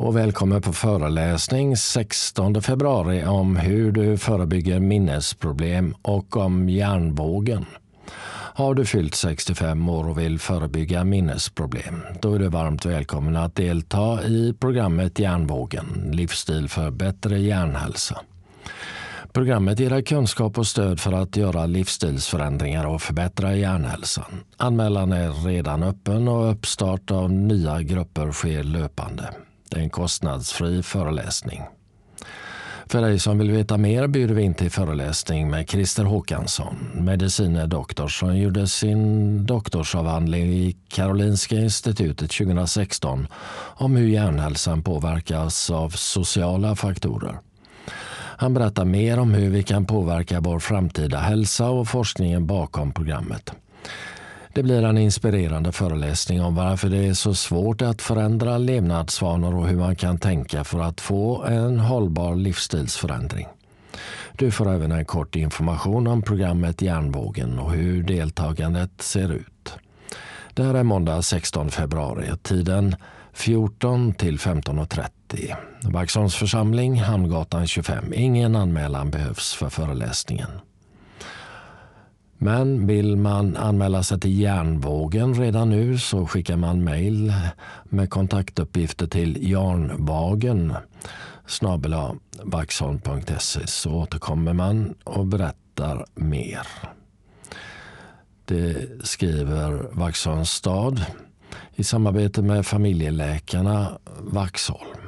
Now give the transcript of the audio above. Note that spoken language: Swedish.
och välkommen på föreläsning 16 februari om hur du förebygger minnesproblem och om hjärnvågen. Har du fyllt 65 år och vill förebygga minnesproblem, då är du varmt välkommen att delta i programmet Hjärnvågen, livsstil för bättre hjärnhälsa. Programmet ger dig kunskap och stöd för att göra livsstilsförändringar och förbättra hjärnhälsan. Anmälan är redan öppen och uppstart av nya grupper sker löpande. Det är en kostnadsfri föreläsning. För dig som vill veta mer bjuder vi in till föreläsning med Christer Håkansson, medicine doktor som gjorde sin doktorsavhandling i Karolinska institutet 2016 om hur hjärnhälsan påverkas av sociala faktorer. Han berättar mer om hur vi kan påverka vår framtida hälsa och forskningen bakom programmet. Det blir en inspirerande föreläsning om varför det är så svårt att förändra levnadsvanor och hur man kan tänka för att få en hållbar livsstilsförändring. Du får även en kort information om programmet Hjärnvågen och hur deltagandet ser ut. Det här är måndag 16 februari, tiden 14 till 15.30. Vaxholms församling, Hamngatan 25. Ingen anmälan behövs för föreläsningen. Men vill man anmäla sig till Hjärnvågen redan nu så skickar man mejl med kontaktuppgifter till jarnvagen@vaxholm.se så återkommer man och berättar mer. Det skriver Vaxholms stad i samarbete med familjeläkarna Vaxholm.